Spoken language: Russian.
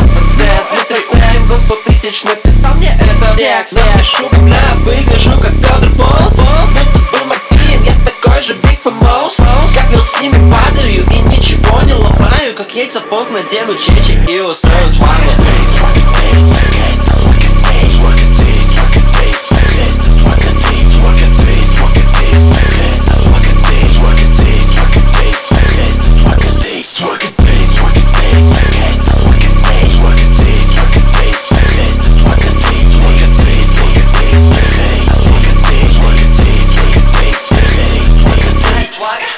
Хитрый укин за 100 тысяч написал мне этот текст. Напишу, бля, выгляжу как Федор Фолс. Будто бы морфин, я такой же Big Famous. Как вел с ними падаю и ничего не ломаю. Как яйца фолк надену чечи и устроюсь